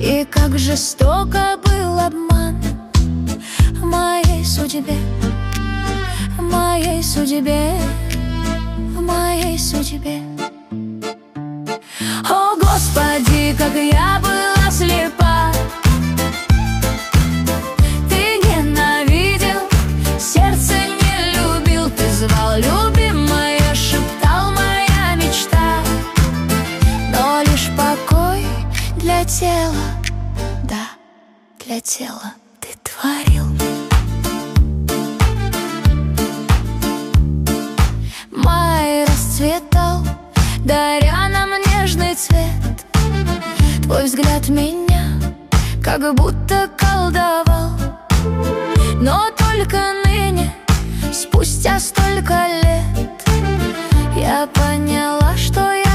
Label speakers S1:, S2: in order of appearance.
S1: И как жестоко был обман в моей судьбе, в моей судьбе, в моей судьбе. О, Господи, как я была слепа! Ты ненавидел, сердце не любил, ты звал любимое, шептал моя мечта. Но лишь покой для тела, да, для тела ты творил. Май расцветал, даря нам нежный цвет. Твой взгляд меня как будто колдовал. Но только ныне, спустя столько лет, я поняла, что я